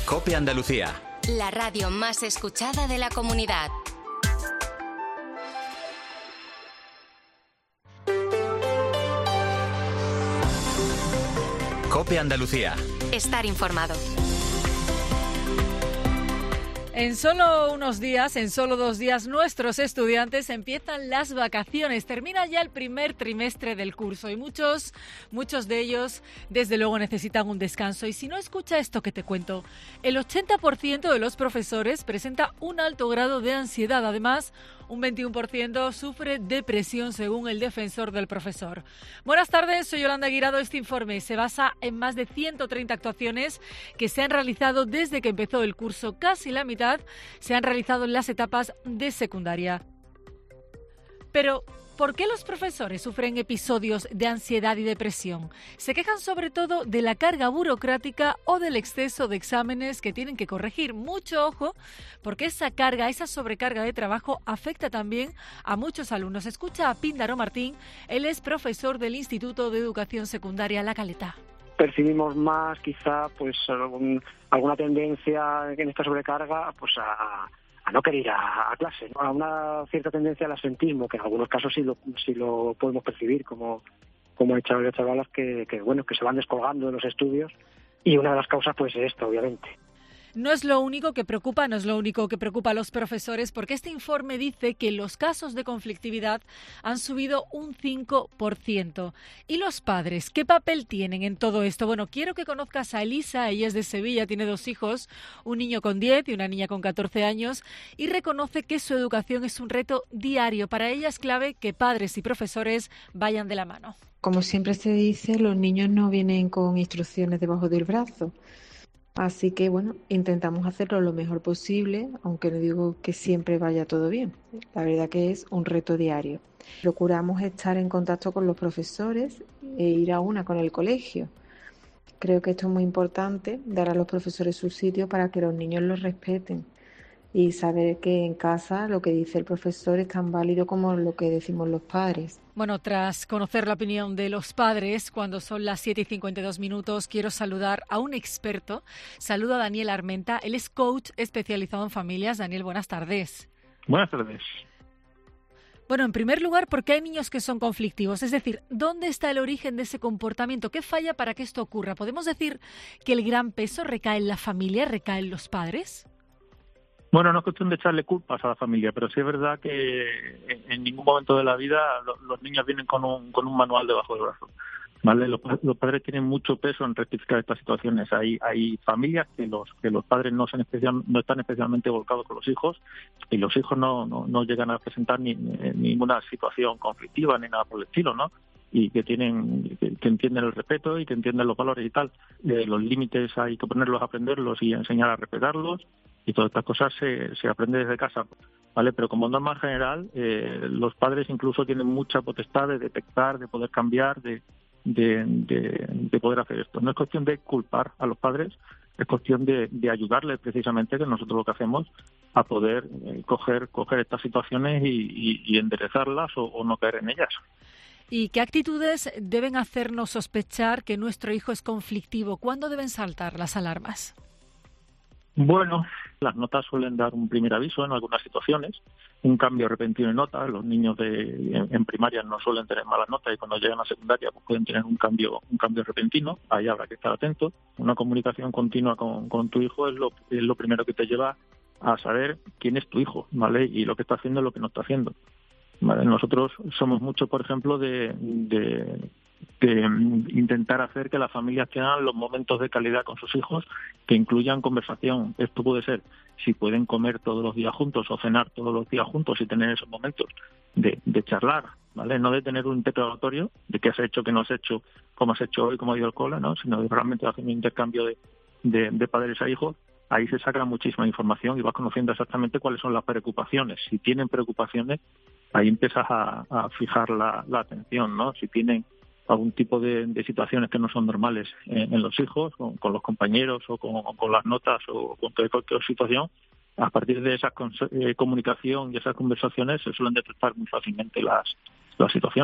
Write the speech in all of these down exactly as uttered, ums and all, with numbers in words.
COPE Andalucía. La radio más escuchada de la comunidad. COPE Andalucía. Estar informado. En solo unos días, en solo dos días, nuestros estudiantes empiezan las vacaciones. Termina ya el primer trimestre del curso y muchos, muchos de ellos, desde luego, necesitan un descanso. Y si no, escucha esto que te cuento. El ochenta por ciento de los profesores presenta un alto grado de ansiedad. Además, un veintiuno por ciento sufre depresión, según el defensor del profesor. Buenas tardes, soy Yolanda Guirado. Este informe se basa en más de ciento treinta actuaciones que se han realizado desde que empezó el curso. Casi la mitad se han realizado en las etapas de secundaria. Pero, ¿por qué los profesores sufren episodios de ansiedad y depresión? Se quejan sobre todo de la carga burocrática o del exceso de exámenes que tienen que corregir. Mucho ojo, porque esa carga, esa sobrecarga de trabajo afecta también a muchos alumnos. Escucha a Píndaro Martín, él es profesor del Instituto de Educación Secundaria La Caleta. Percibimos más quizá pues algún, alguna tendencia en esta sobrecarga pues a, a no querer ir a, a clase, ¿no? A una cierta tendencia al absentismo, que en algunos casos sí lo, sí lo podemos percibir, como, como hay chavales y chavalas que, que, bueno, que se van descolgando de los estudios, y una de las causas pues es esta, obviamente. No es lo único que preocupa, no es lo único que preocupa a los profesores, porque este informe dice que los casos de conflictividad han subido un cinco por ciento. ¿Y los padres? ¿Qué papel tienen en todo esto? Bueno, quiero que conozcas a Elisa, ella es de Sevilla, tiene dos hijos, un niño con diez y una niña con catorce años, y reconoce que su educación es un reto diario. Para ella es clave que padres y profesores vayan de la mano. Como siempre se dice, los niños no vienen con instrucciones debajo del brazo. Así que, bueno, intentamos hacerlo lo mejor posible, aunque no digo que siempre vaya todo bien. La verdad que es un reto diario. Procuramos estar en contacto con los profesores e ir a una con el colegio. Creo que esto es muy importante, dar a los profesores su sitio para que los niños los respeten y saber que en casa lo que dice el profesor es tan válido como lo que decimos los padres. Bueno, tras conocer la opinión de los padres, cuando son las siete y cincuenta y dos minutos, quiero saludar a un experto. Saludo a Daniel Armenta, él es coach especializado en familias. Daniel, buenas tardes. Buenas tardes. Bueno, en primer lugar, ¿por qué hay niños que son conflictivos? Es decir, ¿dónde está el origen de ese comportamiento? ¿Qué falla para que esto ocurra? ¿Podemos decir que el gran peso recae en la familia, recae en los padres? Bueno, no es cuestión de echarle culpas a la familia, pero sí es verdad que en ningún momento de la vida los niños vienen con un, con un manual debajo del brazo, ¿vale? Los, los padres tienen mucho peso en rectificar estas situaciones. Hay hay familias que los que los padres no son especial, no están especialmente volcados con los hijos, y los hijos no no, no llegan a presentar ni, ni, ninguna situación conflictiva ni nada por el estilo, ¿no? Y que tienen que, que entienden el respeto y que entienden los valores y tal. Eh, los límites hay que ponerlos a aprenderlos y enseñar a respetarlos. Y todas estas cosas se, se aprende desde casa, ¿vale? Pero como norma general, eh, los padres incluso tienen mucha potestad de detectar, de poder cambiar, de, de, de, de poder hacer esto. No es cuestión de culpar a los padres, es cuestión de, de ayudarles precisamente, que nosotros lo que hacemos, a poder eh, coger, coger estas situaciones y, y, y enderezarlas o, o no caer en ellas. ¿Y qué actitudes deben hacernos sospechar que nuestro hijo es conflictivo? ¿Cuándo deben saltar las alarmas? Bueno, las notas suelen dar un primer aviso en algunas situaciones, un cambio repentino en notas. Los niños de en, en primaria no suelen tener malas notas y cuando llegan a secundaria pues pueden tener un cambio un cambio repentino. Ahí habrá que estar atentos. Una comunicación continua con, con tu hijo es lo, es lo primero que te lleva a saber quién es tu hijo, ¿vale? Y lo que está haciendo y lo que no está haciendo, ¿vale? Nosotros somos mucho, por ejemplo, de... de de intentar hacer que las familias tengan los momentos de calidad con sus hijos que incluyan conversación. Esto puede ser si pueden comer todos los días juntos o cenar todos los días juntos y tener esos momentos de, de charlar, ¿vale? No de tener un interrogatorio de qué has hecho, qué no has hecho, cómo has hecho hoy, cómo ha ido el cole, ¿no? Sino de realmente hacer un intercambio de, de, de padres a hijos. Ahí se saca muchísima información y vas conociendo exactamente cuáles son las preocupaciones. Si tienen preocupaciones, ahí empiezas a, a fijar la, la atención, ¿no? Si tienen algún tipo de, de situaciones que no son normales en, en los hijos, con, con los compañeros o con, con las notas o con cualquier situación, a partir de esa eh, comunicación y esas conversaciones se suelen detectar muy fácilmente las, las situaciones.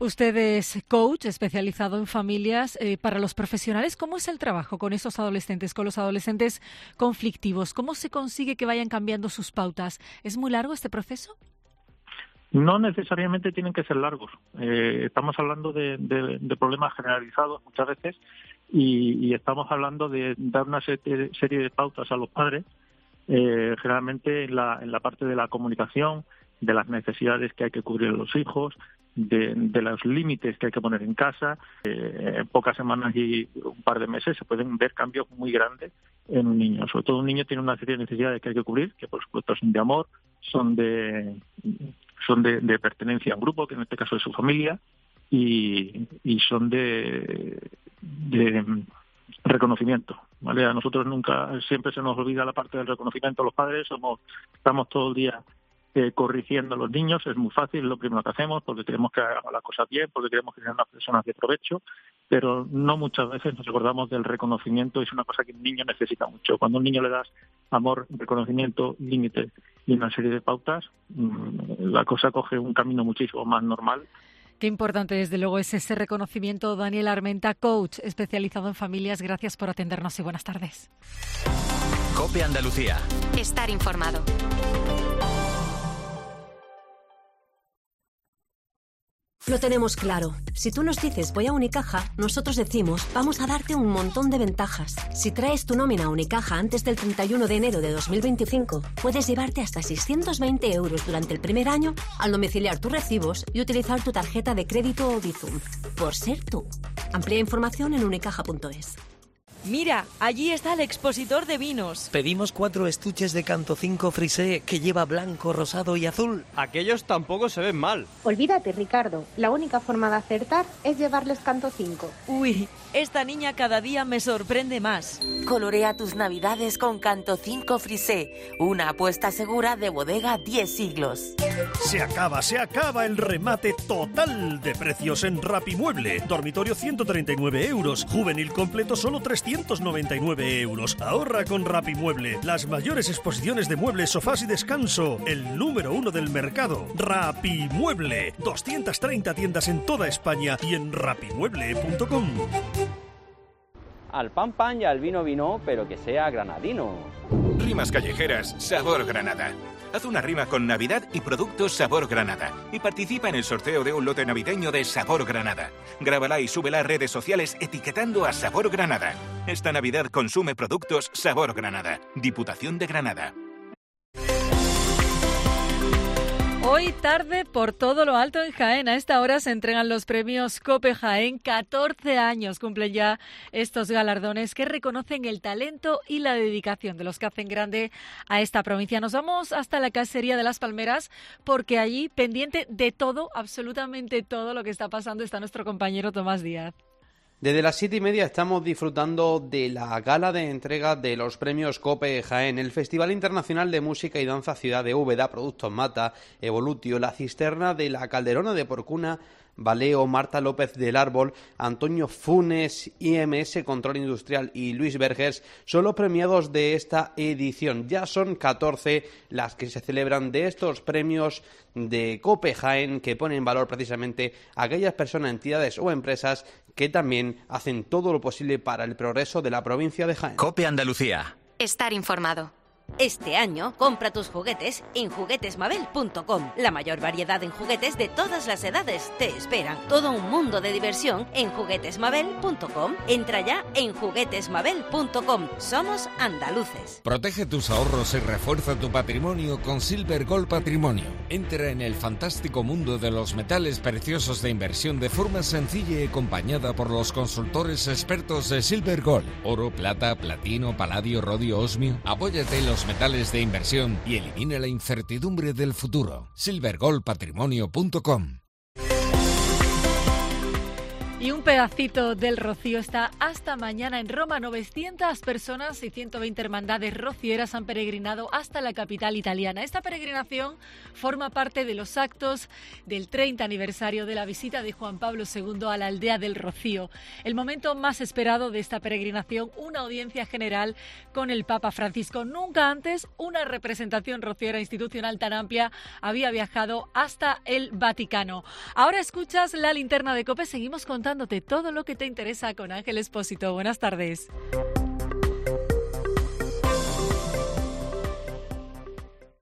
Usted es coach especializado en familias. Eh, para los profesionales, ¿cómo es el trabajo con esos adolescentes, con los adolescentes conflictivos? ¿Cómo se consigue que vayan cambiando sus pautas? ¿Es muy largo este proceso? No necesariamente tienen que ser largos. Eh, estamos hablando de, de, de problemas generalizados muchas veces y, y estamos hablando de dar una serie, serie de pautas a los padres, eh, generalmente en la, en la parte de la comunicación, de las necesidades que hay que cubrir a los hijos, de, de los límites que hay que poner en casa. Eh, en pocas semanas y un par de meses se pueden ver cambios muy grandes en un niño. Sobre todo un niño tiene una serie de necesidades que hay que cubrir, que por supuesto son de amor, son de... son de, de pertenencia a un grupo, que en este caso es su familia, y, y son de, de reconocimiento, ¿vale? A nosotros nunca, siempre se nos olvida la parte del reconocimiento. Los padres somos, estamos todo el día eh, corrigiendo a los niños, es muy fácil, es lo primero que hacemos, porque queremos que hagan las cosas bien, porque queremos que sean unas personas de provecho, pero no muchas veces nos acordamos del reconocimiento, es una cosa que un niño necesita mucho. Cuando a un niño le das amor, reconocimiento, límites y una serie de pautas, la cosa coge un camino muchísimo más normal. Qué importante, desde luego, es ese reconocimiento. Daniel Armenta, coach especializado en familias, gracias por atendernos y buenas tardes. COPE Andalucía. Estar informado. Lo tenemos claro. Si tú nos dices voy a Unicaja, nosotros decimos vamos a darte un montón de ventajas. Si traes tu nómina a Unicaja antes del treinta y uno de enero de dos mil veinticinco, puedes llevarte hasta seiscientos veinte euros durante el primer año al domiciliar tus recibos y utilizar tu tarjeta de crédito o Bizum. Por ser tú. Amplía información en unicaja punto es. Mira, allí está el expositor de vinos. Pedimos cuatro estuches de Canto cinco Frisé que lleva blanco, rosado y azul. Aquellos tampoco se ven mal. Olvídate, Ricardo. La única forma de acertar es llevarles Canto cinco. Uy, esta niña cada día me sorprende más. Colorea tus navidades con Canto cinco Frisé, una apuesta segura de bodega diez siglos. Se acaba, se acaba el remate total de precios en Rapimueble. Dormitorio ciento treinta y nueve euros, juvenil completo solo trescientos noventa y nueve euros. Ahorra con Rapimueble. Las mayores exposiciones de muebles, sofás y descanso. El número uno del mercado. Rapimueble. doscientas treinta tiendas en toda España y en rapimueble punto com. Al pan pan y al vino vino, pero que sea granadino. Rimas callejeras, sabor Granada. Haz una rima con Navidad y productos Sabor Granada y participa en el sorteo de un lote navideño de Sabor Granada. Grábala y súbela a redes sociales etiquetando a Sabor Granada. Esta Navidad consume productos Sabor Granada. Diputación de Granada. Hoy tarde por todo lo alto en Jaén. A esta hora se entregan los premios COPE Jaén. catorce años cumplen ya estos galardones que reconocen el talento y la dedicación de los que hacen grande a esta provincia. Nos vamos hasta la casería de Las Palmeras porque allí, pendiente de todo, absolutamente todo lo que está pasando, está nuestro compañero Tomás Díaz. Desde las siete y media estamos disfrutando de la gala de entrega de los premios COPE Jaén, el Festival Internacional de Música y Danza Ciudad de Úbeda, Productos Mata, Evolutio, La Cisterna de la Calderona de Porcuna, Valeo, Marta López del Árbol, Antonio Funes, I M S Control Industrial y Luis Vergés son los premiados de esta edición. Ya son catorce las que se celebran de estos premios de COPE Jaén que ponen en valor precisamente a aquellas personas, entidades o empresas que también hacen todo lo posible para el progreso de la provincia de Jaén. COPE Andalucía. Estar informado. Este año, compra tus juguetes en juguetes mabel punto com. La mayor variedad en juguetes de todas las edades te esperan. Todo un mundo de diversión en juguetes mabel punto com. Entra ya en juguetes mabel punto com. Somos andaluces. Protege tus ahorros y refuerza tu patrimonio con Silver Gold Patrimonio. Entra en el fantástico mundo de los metales preciosos de inversión de forma sencilla y acompañada por los consultores expertos de Silver Gold. Oro, plata, platino, paladio, rodio, osmio. Apóyate en los metales de inversión y elimina la incertidumbre del futuro. silver gold patrimonio punto com. Y un pedacito del rocío está hasta mañana en Roma. novecientas personas y ciento veinte hermandades rocieras han peregrinado hasta la capital italiana. Esta peregrinación forma parte de los actos del treinta aniversario de la visita de Juan Pablo segundo a la aldea del Rocío. El momento más esperado de esta peregrinación, una audiencia general con el Papa Francisco. Nunca antes una representación rociera institucional tan amplia había viajado hasta el Vaticano. Ahora escuchas la linterna de COPE. Seguimos contando todo lo que te interesa con Ángel Expósito. Buenas tardes.